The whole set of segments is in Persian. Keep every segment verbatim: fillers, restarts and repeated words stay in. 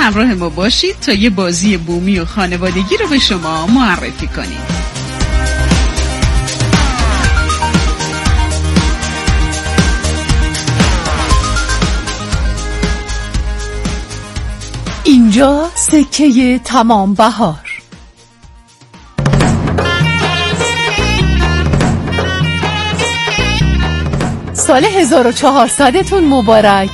همراه ما باشید تا یه بازی بومی و خانوادگی رو به شما معرفی کنیم. اینجا سکه تمام بهار. سال هزار و چهارصدتون مبارک.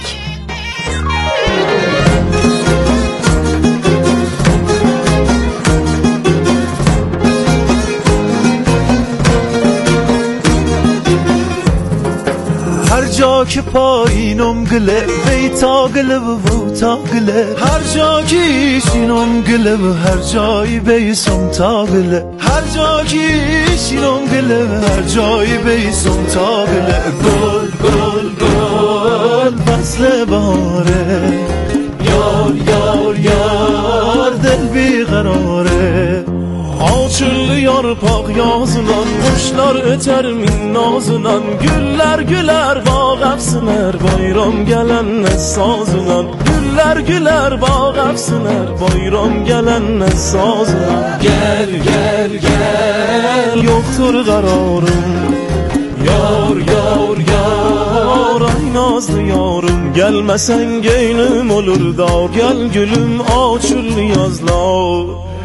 هر جا که پایینم گله بیتا گله و بوتا گله، هر جا که ایشینم گله و هر جایی بیسم تا گله، هر جا که ایشینم گله و هر جایی بیسم تا گله. گل گل گل فصل بهاره، یار یار یار دل بیقراره. Açıldı yarpaq yazılan, quşlar ötər min nazılan, güllər gülər bağ əfsinər, bayram gələnə sazılan, güllər gülər bağ əfsinər, bayram gələnə sazılan. Gəl gəl gəl yoxdur qararım, yar yar yar ay nazlı yarım, gəlməsən geynim olur da, gəl gülüm açıldı yazlar.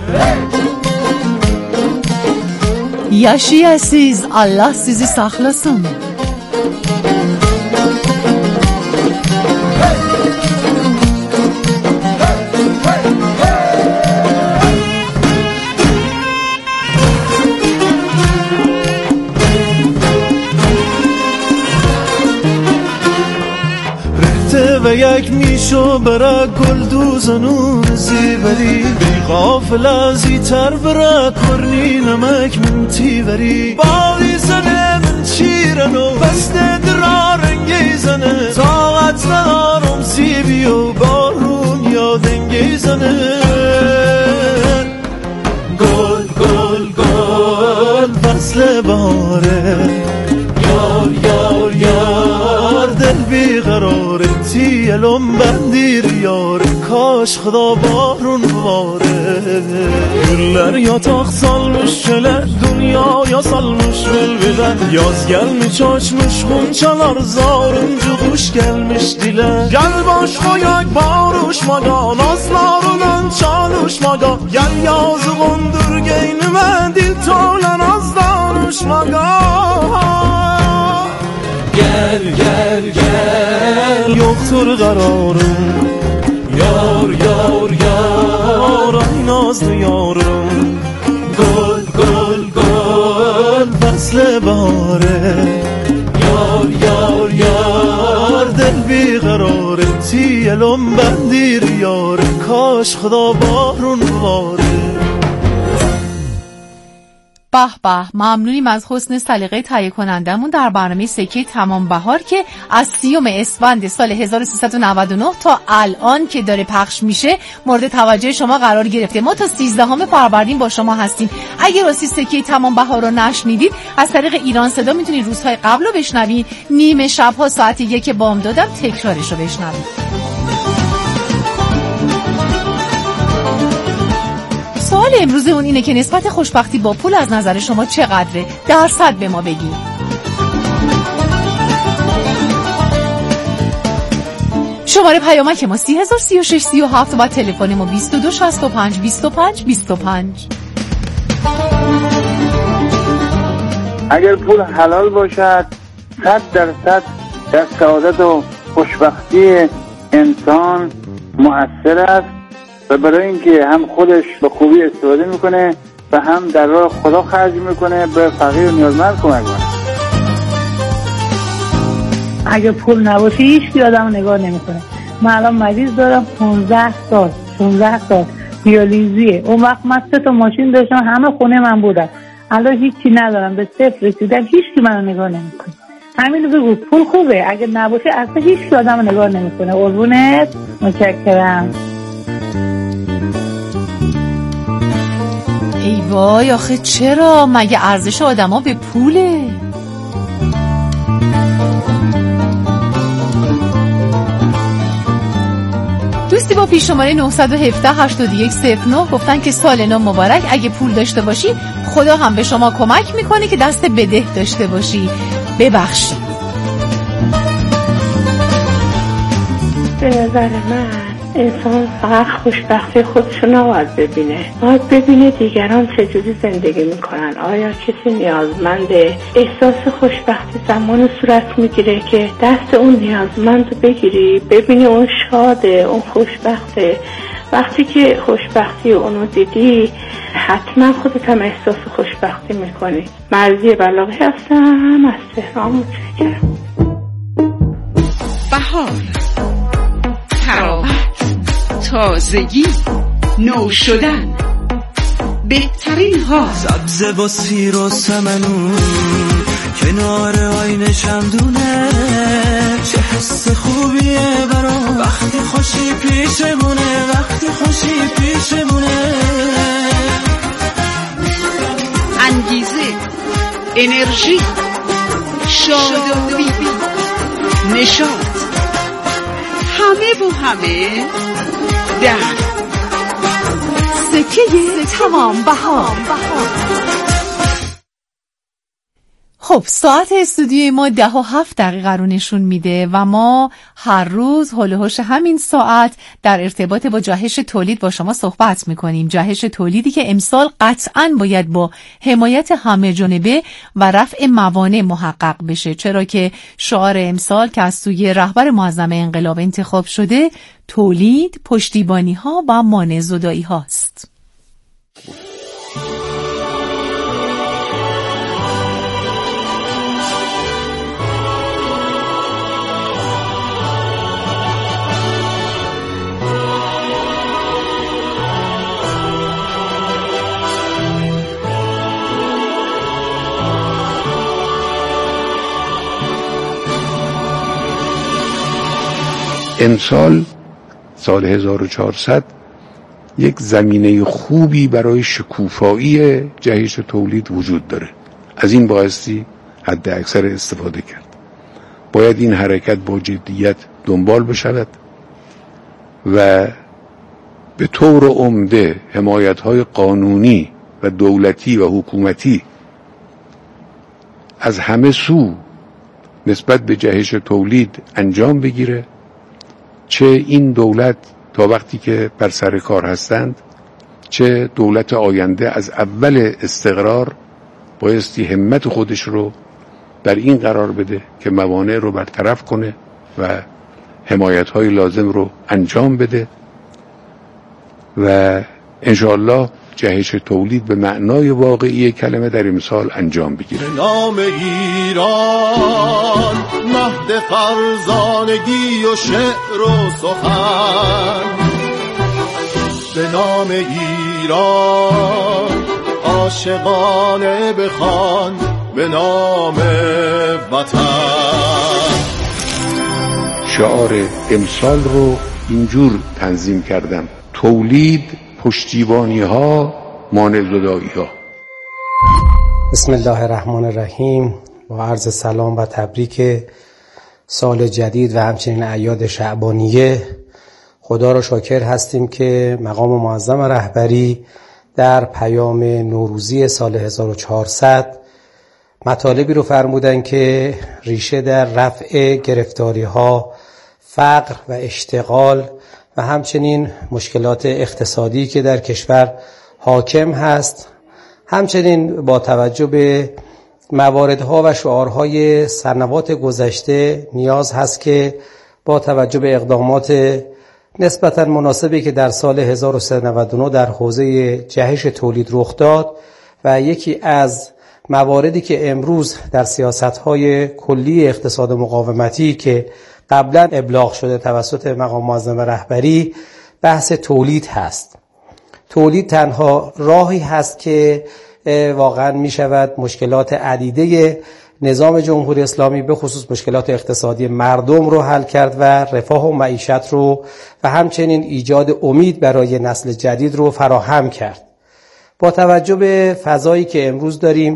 Yaşayasınız, Allah sizi saklasın. و یک میشو برا گل دوزنون زیبری، بی غافل زیتر برا کرنی نمک من تیوری. باقی زنه من چیرنو بسته درا رنگی زنه، طاقت ندارم زیبی و بارون یادنگی زنه. گل گل گل فصل بهاره، یار یار یار دل بیقراره. تیلم بندیر یار kaş خدا بارون باره. Güller yatak salmış çöle, dünyaya salmış velvele. Yaz gelmiş açmış hunçalar, zarıncı kuş gelmiş dile. Gel baş koyak barışmaga, nazlarından çalışmaga. Gel yazı kondur geynime, dil tolan az danışmaga. Gel gel gel yoktur kararım, yar yar yar ay nazlı yarım. Gol gol gol fasl bahare, yar yar yar dil بیقراره. تیلم بندیر یار کاش خدا بارون باره. به به، ممنونیم از حسن سلیقه تهیه کنندمون در برنامه سکه تمام بهار که از سیوم اسفند سال هزار و سیصد و نود و نه تا الان که داره پخش میشه مورد توجه شما قرار گرفته. ما تا سیزدهم فروردین با شما هستیم. اگه راستی سکه تمام بهار رو نشنیدید، از طریق ایران صدا میتونید روزهای قبل رو بشنوید، نیمه شبها ساعت یک بامدادم تکرارش رو بشنوید. سوال امروزمون اینه که نسبت خوشبختی با پول از نظر شما چقدره؟ درصد به ما بگید. شماره پیامک ما سی هزار سی و شش سی و هفت و تلفن ما بیست و دو شصت و پنج بیست و پنج بیست و پنج. اگر پول حلال باشد صد درصد در سعادت و خوشبختی انسان مؤثر است و برای اینکه هم خودش به خوبی استفاده میکنه و هم در راه خدا خرج میکنه، به فقیر و نیازمند کمک میکنه. اگه پول نباشه هیچ کی آدمو نگاه نمیکنه. من الان مریض دارم پانزده سال پانزده سال دیالیزیه. اون وقت من سه تا ماشین داشتم، همه خونه من بودن. الان هیچی ندارم، به صفر رسیدم، هیچ کی منو نگاه نمیکنه. همین بگو پول خوبه، اگه نباشه اصلا هیچ کی آدمو نگاه نمیکنه. قربونت، متشکرم. ای وای، آخه چرا؟ مگه ارزش آدما به پوله؟ دوستی با با پیش شماره نه یک هفت هشت یک صفر نه گفتن که سال نو مبارک. اگه پول داشته باشی خدا هم به شما کمک میکنه که دست بده داشته باشی. ببخشی. به نظر من انسان فقط خوشبختی خودشون نباید ببینه، باید ببینه دیگران چجوری زندگی میکنن. آیا کسی نیازمنده؟ احساس خوشبختی زمان صورت میگیره که دست اون نیازمند رو بگیری، ببینی اون شاده، اون خوشبخته. وقتی که خوشبختی اونو دیدی حتما خودت هم احساس خوشبختی میکنی. مرضیه بلاغی هستم از تهران. متشکرم. بهار، تراوت، تازگی، نو شدن، بهترین ها. سبز و سیر و سمنون کنار آینه شمدونه، چه حس خوبیه برام وقتی خوشی پیشمونه، وقتی خوشی پیشمونه. انگیزه، انرژی، شادابی، نشاط، همه و همه در سکه تمام بهار. خب ساعت استودیوی ما ده و هفت دقیقه رو نشون میده و ما هر روز حول و حوش همین ساعت در ارتباط با جهش تولید با شما صحبت میکنیم. جهش تولیدی که امسال قطعاً باید با حمایت همه جانبه و رفع موانع محقق بشه، چرا که شعار امسال که از سوی رهبر معظم انقلاب انتخاب شده تولید، پشتیبانی ها و مانع زدایی هاست. امسال سال هزار و چهارصد یک زمینه خوبی برای شکوفایی جهش تولید وجود داره. از این بایستی حد اکثر استفاده کرد. باید این حرکت با جدیت دنبال بشود و به طور عمده حمایت‌های قانونی و دولتی و حکومتی از همه سو نسبت به جهش تولید انجام بگیره، چه این دولت تا وقتی که بر سر کار هستند، چه دولت آینده از اول استقرار بایستی همت خودش رو در این قرار بده که موانع رو برطرف کنه و حمایت‌های لازم رو انجام بده و انشاءالله جهش تولید به معنای واقعی کلمه در امسال انجام بگیره. نام ایران مهد فرزانگی و شعر و سخن، به نام ایران عاشقانه بخوان، به نام وطن. شعار امسال رو اینجور تنظیم کردم: تولید، پشتیبانی ها، مانع زدایی ها. بسم الله الرحمن الرحیم. با عرض سلام و تبریک سال جدید و همچنین اعیاد شعبانیه، خدا را شاکر هستیم که مقام معظم رهبری در پیام نوروزی سال هزار و چهارصد مطالبی رو فرمودن که ریشه در رفع گرفتاری ها، فقر و اشتغال و همچنین مشکلات اقتصادی که در کشور حاکم هست، همچنین با توجه به مواردها و شعارهای سنوات گذشته نیاز هست که با توجه به اقدامات نسبتاً مناسبی که در سال هزار و سیصد و نود و نه در حوزه جهش تولید رخ داد و یکی از مواردی که امروز در سیاست‌های کلی اقتصاد مقاومتی که قبلا ابلاغ شده توسط مقام معظم رهبری، بحث تولید هست. تولید تنها راهی هست که واقعا می شود مشکلات عدیده نظام جمهوری اسلامی به خصوص مشکلات اقتصادی مردم رو حل کرد و رفاه و معیشت رو و همچنین ایجاد امید برای نسل جدید رو فراهم کرد. با توجه به فضایی که امروز داریم،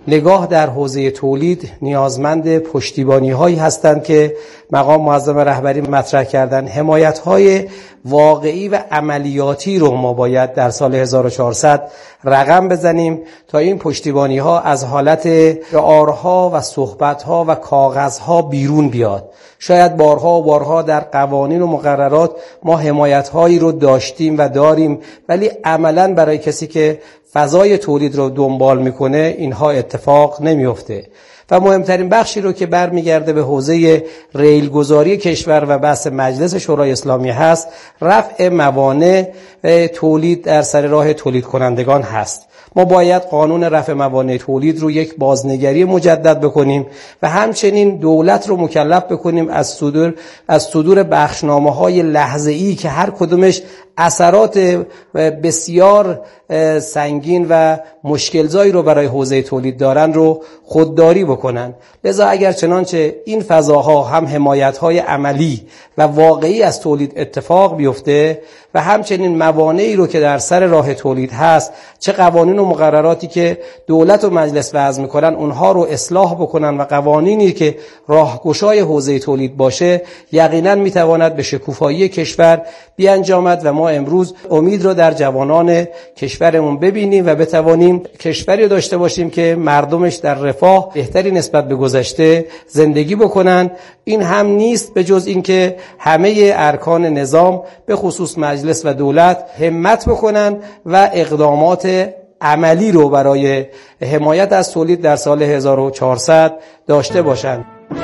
نگاه در حوزه تولید نیازمند پشتیبانی هایی هستند که مقام معظم رهبری مطرح کردن. حمایت های واقعی و عملیاتی رو ما باید در سال هزار و چهارصد رقم بزنیم تا این پشتیبانی ها از حالت شعارها و صحبتها و کاغذها بیرون بیاد. شاید بارها و بارها در قوانین و مقررات ما حمایت هایی رو داشتیم و داریم، ولی عملاً برای کسی که فضای تولید رو دنبال میکنه اینها اتفاق نمیفته. و مهمترین بخشی رو که برمیگرده به حوزه ریلگذاری کشور و بحث مجلس شورای اسلامی هست، رفع موانع تولید در سر راه تولید کنندگان هست. ما باید قانون رفع موانع تولید رو یک بازنگری مجدد بکنیم و همچنین دولت رو مکلف بکنیم از صدور از صدور بخشنامه‌های لحظه‌ای که هر کدومش اثرات بسیار سنگین و مشکلزایی رو برای حوزه تولید دارن رو خودداری بکنن. لذا اگر چنانچه این فضاها هم حمایت‌های عملی و واقعی از تولید اتفاق بیفته و همچنین موانعی رو که در سر راه تولید هست، چه قوانین و مقرراتی که دولت و مجلس وضع می‌کنن اونها رو اصلاح بکنن و قوانینی که راهگشای حوزه تولید باشه، یقینا میتواند به شکوفایی کشور بیانجامد و ما امروز امید رو در جوانان کشورمون ببینیم و بتوانیم کشوری داشته باشیم که مردمش در رفاه بهتری نسبت به گذشته زندگی بکنن. این هم نیست به جز این که همه ارکان نظام به خصوص مجلس و دولت همت بکنن و اقدامات عملی رو برای حمایت از تولید در سال هزار و چهارصد داشته باشند.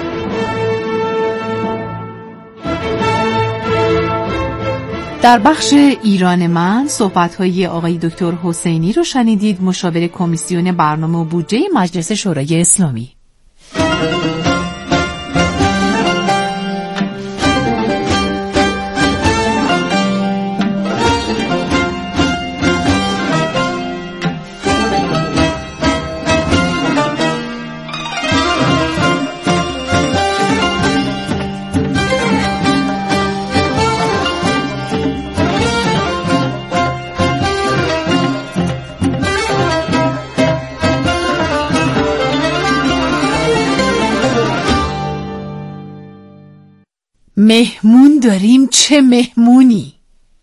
در بخش ایران من صحبت‌های آقای دکتر حسینی رو شنیدید، مشاور کمیسیون برنامه و بودجه مجلس شورای اسلامی. مهمون داریم، چه مهمونی؟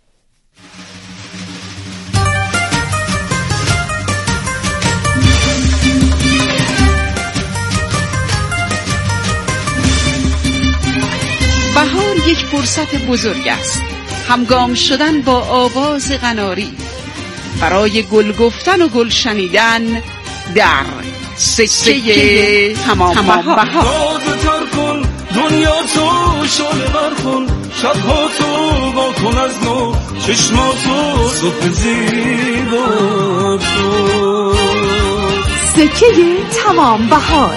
بهار یک فرصت بزرگ است، همگام شدن با آواز قناری، برای گل گفتن و گل شنیدن در سکه تمام بهار. دنیا تو شعله برخون، شبها تو با کن از نو، چشما تو صبح زیبا تو. سکه تمام بهار.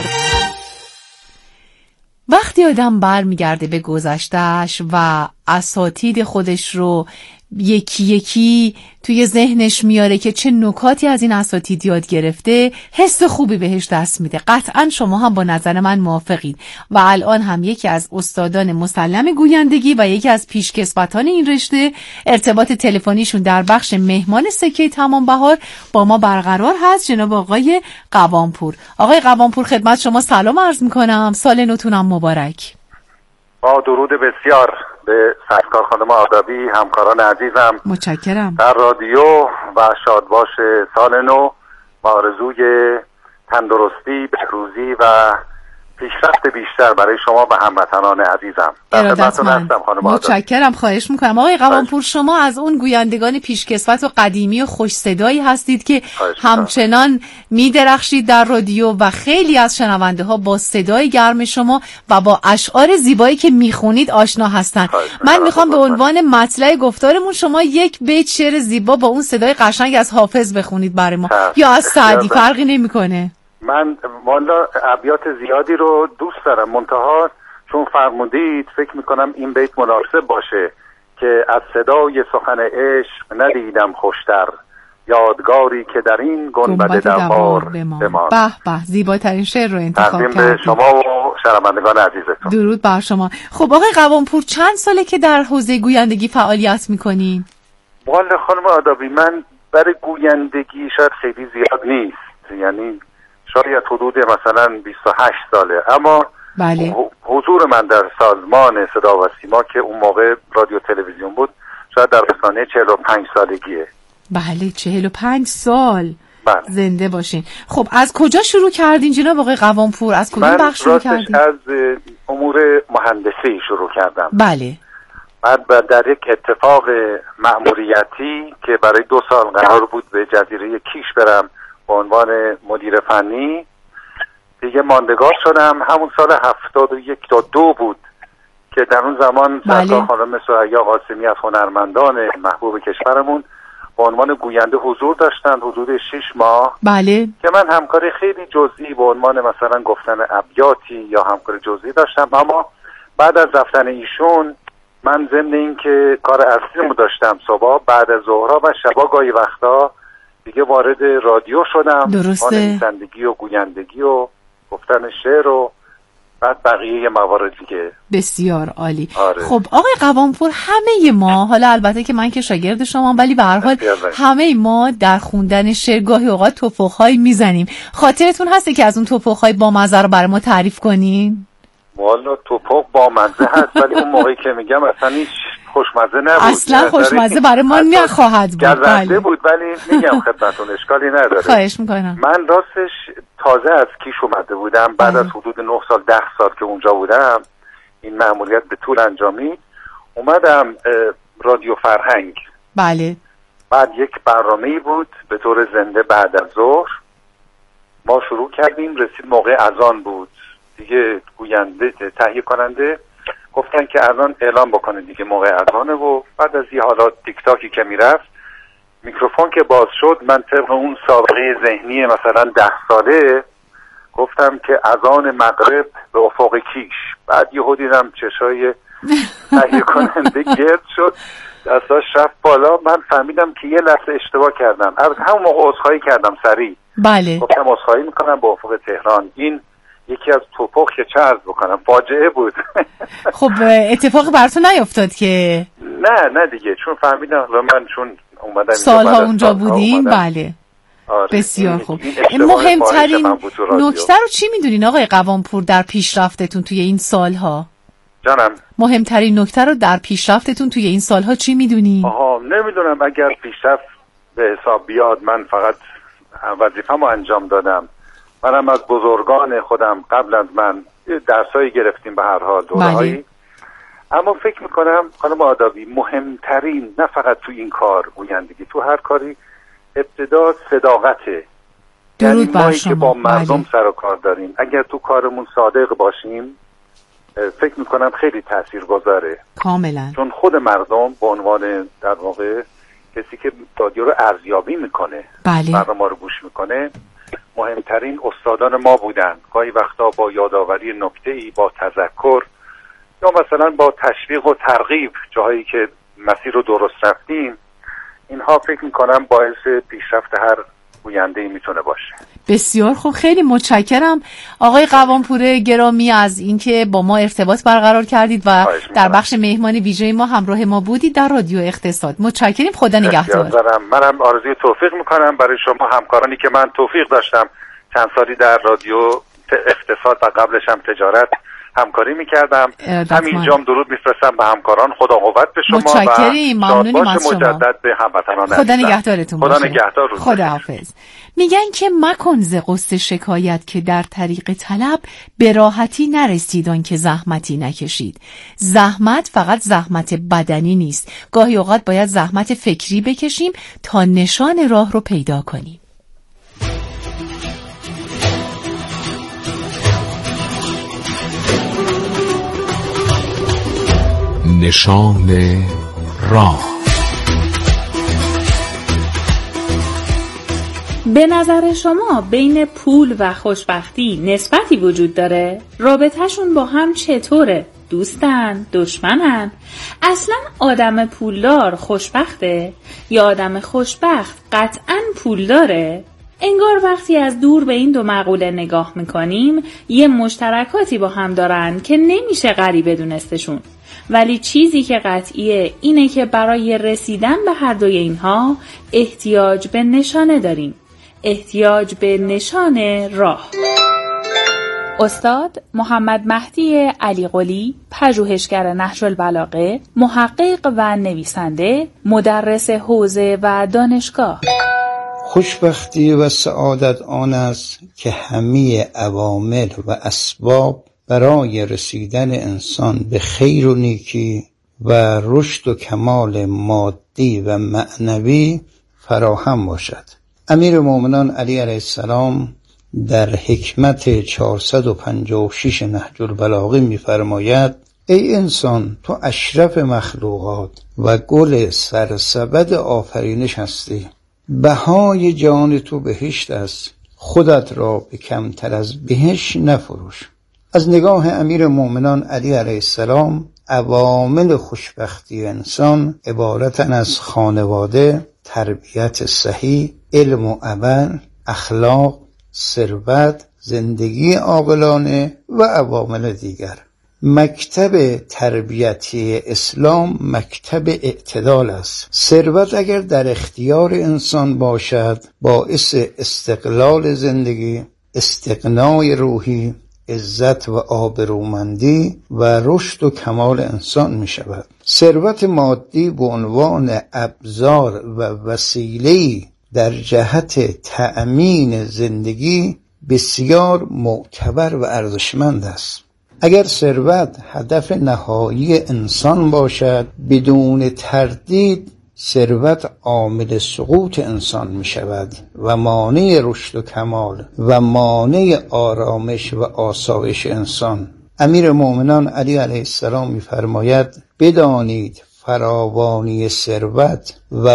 وقتی آدم بر میگرده به گذشتهش و اساتید خودش رو یکی یکی توی ذهنش میاره که چه نکاتی از این اساتید یاد گرفته، حس خوبی بهش دست میده. قطعا شما هم با نظر من موافقید و الان هم یکی از استادان مسلم گویندگی و یکی از پیشکسوتان این رشته ارتباط تلفنیشون در بخش مهمان سکه تمام بهار با ما برقرار هست، جناب آقای قوامپور. آقای قوامپور خدمت شما سلام عرض میکنم، سال نوتونم مبارک. با درود بسیار به سرکار خانم آدابی، همکاران عزیزم متشکرم در رادیو و شادباش سال نو، با آرزوی تندرستی، بهروزی و پیشرفت بیشتر برای شما و هموطنان عزیزم. در خدمتتون هستم خانم آدابی. متشکرم، خواهش میکنم. آقای قوامپور، شما از اون گویندگان پیشکسوت و قدیمی و خوش صدایی هستید که همچنان میدرخشید در رادیو و خیلی از شنونده ها با صدای گرم شما و با اشعار زیبایی که میخونید آشنا هستند. من میخوام به عنوان مطلع گفتارمون شما یک بیت شعر زیبا با اون صدای قشنگ از حافظ بخونید برای ما یا از سعدی، فرقی نمیکنه. من والا ابیات زیادی رو دوست دارم، منتها چون فرمودید فکر میکنم این بیت مناسب باشه که از صدای سخن عشق ندیدم خوشتر، یادگاری که در این گنبد دوار بمان. به به، زیباترین شعر رو انتخاب کردید. تقدیم به شما و شنوندگان عزیزتون. درود بر شما. خب آقای قوامپور، چند ساله که در حوزه گویندگی فعالیت میکنین؟ والا خانم آدابی، من برای گویندگی شاید خیلی زیاد نیست، یعنی شاید حدود مثلا بیست و هشت ساله، اما بله. حضور من در سازمان صدا و سیما که اون موقع رادیو تلویزیون بود شاید در رسانه چهل و پنج سالگیه. بله چهل و پنج سال. بله. زنده باشین. خب از کجا شروع کردین جناب آقای قوامپور؟ از کدوم بخش شروع کردین؟ من راستش از امور مهندسی شروع کردم. بله. بعد در یک اتفاق مأموریتی که برای دو سال قرار بود به جزیره کیش برم به عنوان مدیر فنی، دیگه ماندگار شدم. همون سال هفتاد و یک تا دو بود که در اون زمان بله. سرکار خانم سریا قاسمی از هنرمندان محبوب کشورمون به عنوان گوینده حضور داشتن حدود شش ماه. بله. که من همکاری خیلی جزئی به عنوان مثلا گفتن ابیاتی یا همکاری جزئی داشتم، اما بعد از رفتن ایشون من ضمن این که کار اصلیمو داشتم صبح بعد از ظهرها و شبا گاهی وقتا دیگه وارد رادیو شدم. درسته. نویسندگی و گویندگی و گفتن شعر و بعد بقیه موارد دیگه. بسیار عالی. آره. خب آقای قوامپور، همه ما، حالا البته که من که شاگرد شما ولی به هر حال همه ما در خوندن شعر گاهی اوقات توفق‌هایی میزنیم. خاطرتون هسته که از اون توفق‌های بامزه رو برای ما تعریف کنین؟ والا توفق بامزه هست ولی اون موقعی که میگم اصلا هیچ خوشمزه نبود. اصلا خوشمزه برای ما نخواهد بود. گزنده بود ولی میگم خدمتتون اشکالی نداره. خواهش میکنم. من راستش تازه از کیش اومده بودم بعد از حدود نه سال ده سال که اونجا بودم، این مأموریت به طول انجامید. اومدم رادیو فرهنگ. بله. بعد یک برنامه‌ای بود به طور زنده بعد از ظهر ما شروع کردیم. رسید موقع اذان بود دیگه، گوینده تهیه کننده گفتن که الان اعلام بکنه دیگه موقع اذانه و بعد از یه حالات تیک تاکی که میرفت میکروفون که باز شد من طبق اون سابقه ذهنی مثلا ده ساله گفتم که اذان مغرب به افق کیش. بعد یهو دیدم چشای تهیه کننده گرد شد، دستاش رفت بالا. من فهمیدم که یه لحظه اشتباه کردم. از همون موقع عذرخواهی کردم سریع. بله. گفتم عذرخواهی میکنم به افق تهران. این یکی از توپخ که چه عرض بکنم فاجعه بود. خب اتفاق براتون نیفتاد که؟ نه نه دیگه، چون فهمیدم و من چون اومدم سالها اونجا بودیم. بله. آره. بسیار خوب. مهمترین نکته رو چی میدونین آقای قوامپور در پیشرفتتون توی این سالها؟ جانم. مهمترین نکته رو در پیشرفتتون توی این سالها چی میدونین؟ آها نمیدونم، اگر پیشرفت به حساب بیاد من فقط وظیفه‌مو انجام دادم. منم از بزرگان خودم قبل از من درسایی گرفتیم به هر حال دوره‌هایی. بله. اما فکر میکنم خانم آدابی مهمترین نه فقط تو این کار گویندگی، تو هر کاری ابتدا صداقته. یعنی مایی که با مردم بله. سر و کار داریم اگر تو کارمون صادق باشیم فکر میکنم خیلی تأثیر گذاره. کاملا. چون خود مردم به عنوان در واقع کسی که رادیو رو ارزیابی میکنه، بله. مردم ما رو گوش میکنه، مهمترین استادان ما بودن. گاهی وقتا با یادآوری نکته‌ای، با تذکر یا مثلا با تشویق و ترغیب جاهایی که مسیر رو درست رفتیم، اینها فکر میکنم باعث پیشرفت هر گوینده‌ای میتونه باشه. بسیار خوب، خیلی متشکرم آقای قوامپور گرامی از اینکه با ما ارتباط برقرار کردید و در بخش مهمان ویژه ما همراه ما بودید در رادیو اقتصاد. متشکرم، خدا نگهدار. منم آرزوی توفیق میکنم برای شما همکارانی که من توفیق داشتم چند سالی در رادیو اقتصاد و قبلش هم تجارت همکاری میکردم. همینجام درود میفرستم به همکاران. خدا قوت به شما. متشکریم، ممنونیم از شما. مجدد به هموطنان. خدا نگهدارتون باشه. خدا نگهدار. خدا حافظ. میگن که مکن ز غصه شکایت که در طریق طلب به راحتی نرسید آن که زحمتی نکشید. زحمت فقط زحمت بدنی نیست، گاهی اوقات باید زحمت فکری بکشیم تا نشان راه رو پیدا کنیم. نشان راه. به نظر شما بین پول و خوشبختی نسبتی وجود داره؟ رابطه‌شون با هم چطوره؟ دوستن؟ دشمنن؟ اصلا آدم پولدار خوشبخته؟ یا آدم خوشبخت قطعاً پولداره؟ انگار وقتی از دور به این دو مقوله نگاه میکنیم یه مشترکاتی با هم دارن که نمیشه غریبه دونستشون. ولی چیزی که قطعیه اینه که برای رسیدن به هر دوی اینها احتیاج به نشانه داریم. احتیاج به نشان راه. استاد محمد مهدی علی قلی، پژوهشگر نهج البلاغه، محقق و نویسنده، مدرس حوزه و دانشگاه. خوشبختی و سعادت آن است که همه عوامل و اسباب برای رسیدن انسان به خیر و نیکی و رشد و کمال مادی و معنوی فراهم باشد. امیر مومنان علی علیه السلام در حکمت چهارصد و پنجاه و شش نهج البلاغه می‌فرماید: ای انسان، تو اشرف مخلوقات و گل سرسبد آفرینش هستی. بهای جان تو بهشت است، خودت را به کمتر از بهشت نفروش. از نگاه امیر مومنان علی علیه السلام، عوامل خوشبختی انسان عبارتن از خانواده، تربیت صحیح، علم و عمل، اخلاق، ثروت، زندگی عاقلانه و عوامل دیگر. مکتب تربیتی اسلام مکتب اعتدال است. ثروت اگر در اختیار انسان باشد، باعث استقلال زندگی، استغنای روحی، عزت و آبرومندی و رشد و کمال انسان می شود. ثروت مادی به عنوان ابزار و وسیله‌ای در جهت تأمین زندگی بسیار معتبر و ارزشمند است. اگر ثروت هدف نهایی انسان باشد، بدون تردید ثروت عامل سقوط انسان می شود و مانع رشد و کمال و مانع آرامش و آسایش انسان. امیر مومنان علی علیه السلام می فرماید: بدانید فراوانی ثروت و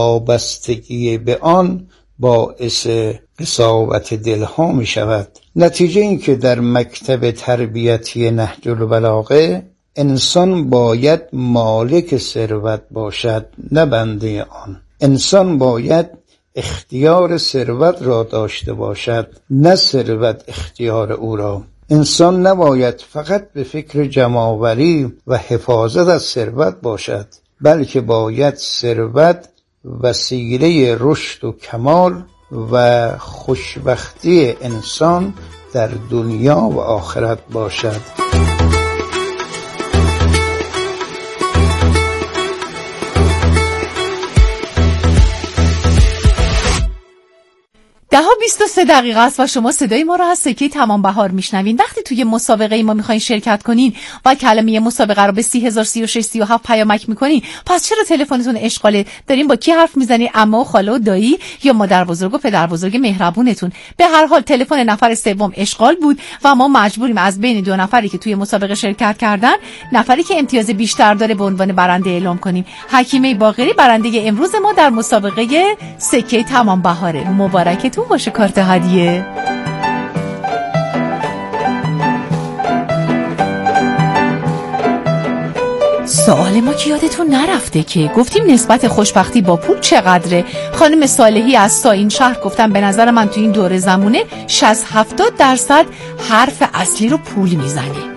وابستگی به آن باعث قساوت دلها می شود. نتیجه این که در مکتب تربیتی نهج البلاغه انسان باید مالک ثروت باشد، نه بنده آن. انسان باید اختیار ثروت را داشته باشد، نه ثروت اختیار او را. انسان نباید فقط به فکر جمع‌آوری و حفاظت از ثروت باشد، بلکه باید ثروت وسیله رشد و کمال و خوشبختی انسان در دنیا و آخرت باشد. ده و بیست و سه دقیقه است و شما صدای ما را از سکه تمام بهار میشنوین. وقتی توی مسابقه ما میخواین شرکت کنین و کلمه مسابقه رو به سی هزار سی و شش سی و هفت پیامک میکنین، پس چرا تلفنتون اشغاله؟ دارین با کی حرف میزنی؟ عمه و خاله و دایی یا مادر بزرگ و پدر بزرگ مهربونتون؟ به هر حال تلفن نفر سوم اشغال بود و ما مجبوریم از بین دو نفری که توی مسابقه شرکت کردن، نفری که امتیاز بیشتر داره به عنوان برنده اعلام کنیم. حکیمه باقری برنده امروز ما در مسابقه سکه تمام بهاره. مبارکتون باشه کارت هدیه. سوال ما که یادتون نرفته که گفتیم نسبت خوشبختی با پول چقدره. خانم صالحی از ساین شهر گفتن به نظر من تو این دوره زمونه شصت هفتاد درصد حرف اصلی رو پول میزنه.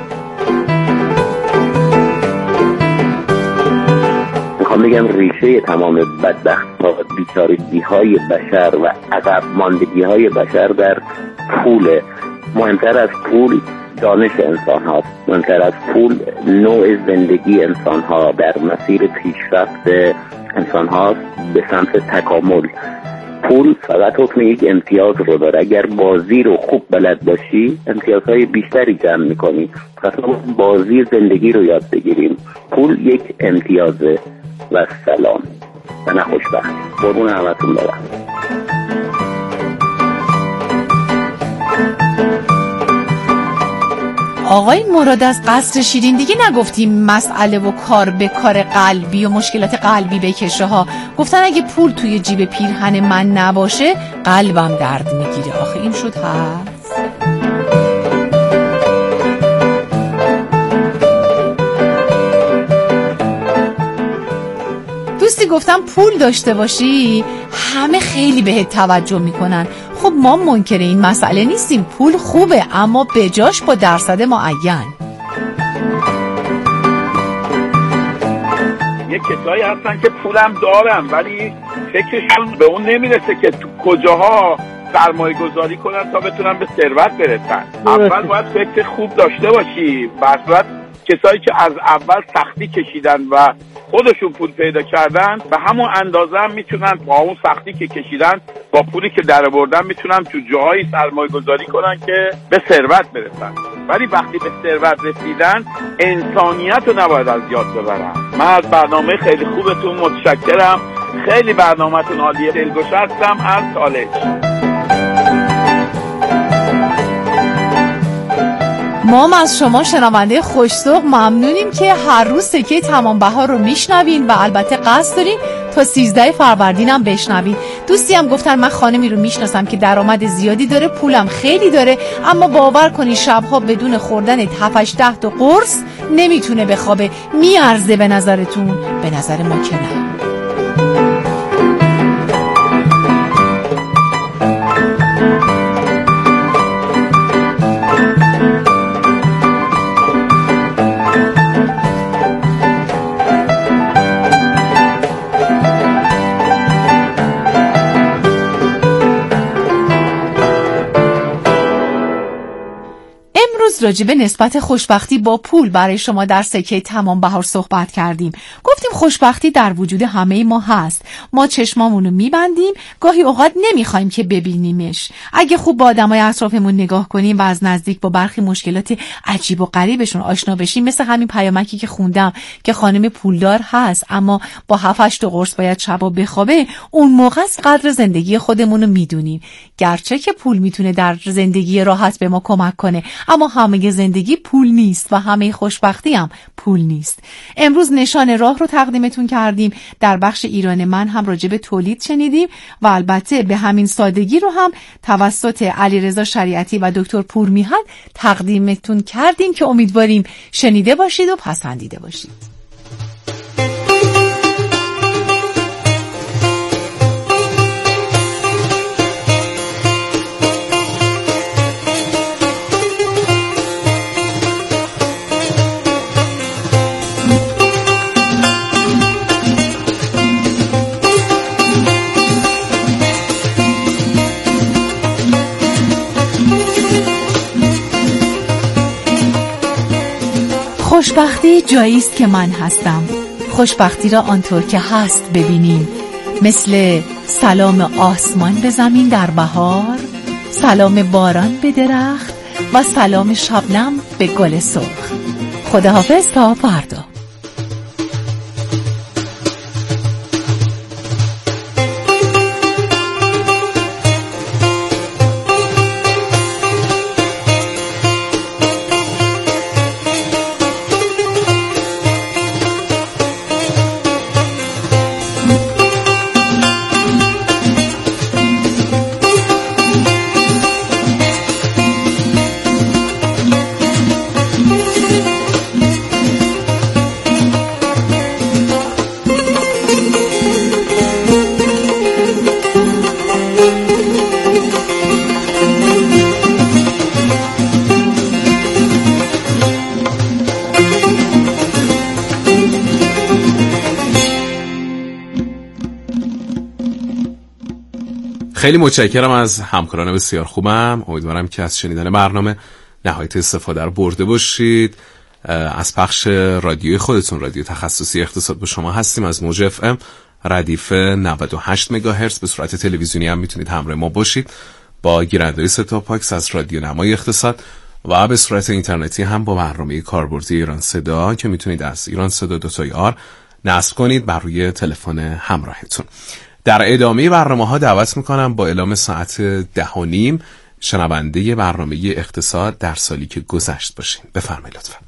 میخوام بگم ریشه تمام بدبختی ها، بیچارگی های بشر و عقب ماندگی های بشر در پول. مهمتر از پول دانش انسان هاست، مهمتر از پول نوع زندگی انسان ها در مسیر پیشرفت انسان هاست به سمت تکامل. پول فقط حکم یک امتیاز رو داره. اگر بازی رو خوب بلد باشی امتیازهای بیشتری جمع میکنی. فقط بازی زندگی رو یاد بگیریم. پول یک امتیازه و سلام و نه خوشبخت. قربون همتون برم. آقای مراد از قصر شیرین دیگه نگفتیم مسئله و کار به کار قلبی و مشکلات قلبی بکشه ها. گفتن اگه پول توی جیب پیرهن من نباشه قلبم درد میگیره. آخه این شد حرف؟ دوستی گفتم پول داشته باشی همه خیلی بهت توجه میکنن. خب ما منکر این مسئله نیستیم، پول خوبه اما بجاش با درصد معین. یک کسایی هستن که پولم دارم ولی فکرشون به اون نمیرسه که تو کجاها سرمایه گذاری کنن تا بتونن به ثروت برسن. اول باید فکر خوب داشته باشی. به صورت کسایی که از اول سختی کشیدن و خودشون پول پیدا کردن به همون اندازه هم میتونن با اون سختی که کشیدن با پولی که در آوردن میتونن تو جاهایی سرمایه گذاری کنن که به ثروت برسن. ولی وقتی به ثروت رسیدن انسانیت رو نباید از یاد ببرن. من از برنامه خیلی خوبتون متشکرم. خیلی برنامه‌تون عالیه. دلگوش هستم از چالش. ما از شما شنونده خوش‌ذوق ممنونیم که هر روز سکه تمام بهار رو میشنوین و البته قصد دارین تا سیزده فروردین هم بشنوین. دوستی هم گفتن من خانمی رو میشناسم که درآمد زیادی داره، پولم خیلی داره، اما باور کنین شبها بدون خوردن هفت هشت ده تا قرص نمیتونه بخوابه. میارزه به نظرتون؟ به نظر ما که نه. راجب نسبت خوشبختی با پول برای شما در سکه تمام بهار صحبت کردیم. گفتیم خوشبختی در وجود همه ما هست. ما چشمامونو میبندیم، گاهی اوقات نمیخوایم که ببینیمش. اگه خوب با آدمای اطرافمون نگاه کنیم و از نزدیک با برخی مشکلات عجیب و غریبشون آشنا بشیم، مثل همین پیامکی که خوندم که خانم پولدار هست اما با هفت هشت قرص باید شبا بخوابه، اون موقع از قدر زندگی خودمونو میدونیم. گرچه که پول میتونه در زندگی راحت به ما کمک کنه، اما همه زندگی پول نیست و همه خوشبختی هم پول نیست. امروز نشان راه رو تقدیمتون کردیم. در بخش ایران من هم راجع به تولید شنیدیم و البته به همین سادگی رو هم توسط علیرضا شریعتی و دکتر پورمیهن تقدیمتون کردیم که امیدواریم شنیده باشید و پسندیده باشید. خوشبختی جایی است که من هستم. خوشبختی را آنطور که هست ببینیم، مثل سلام آسمان به زمین در بهار، سلام باران به درخت و سلام شبنم به گل سرخ. خداحافظ تا فردا. خیلی متشکرم از همکاران بسیار خوبم. امیدوارم که از شنیدن برنامه نهایت استفاده رو برده باشید. از پخش رادیوی خودتون، رادیو تخصصی اقتصاد با شما هستیم از موج اف ام ردیف نود و هشت مگاهرتز. به صورت تلویزیونی هم میتونید همراه ما باشید با گیرنده‌های ستاپ باکس از رادیو نمای اقتصاد و به صورت اینترنتی هم با برنامه کاربردی ایران صدا که میتونید از ایران صدا دو تا آر نصب کنید بر روی تلفن همراهتون. در ادامه برنامه ها دعوت میکنم با اعلام ساعت ده و نیم شنونده برنامه اقتصاد در سالی که گذشت باشین. بفرمایید لطفا.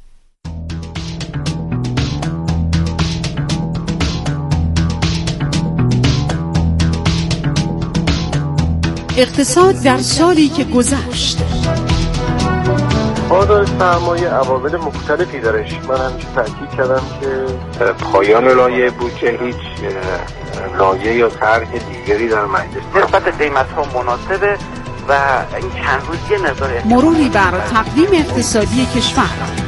اقتصاد در سالی که گذشت. بازار سرمایه عوامل مختلفی دارش. من همیشه تاکید کردم که پایان لایحه بودجه هیچ لایحه یا طرح دیگری در مجلس نسبت قیمت‌ها مناسبه و این چند روز یه نظر مروری بر تقویم اقتصادی کشور.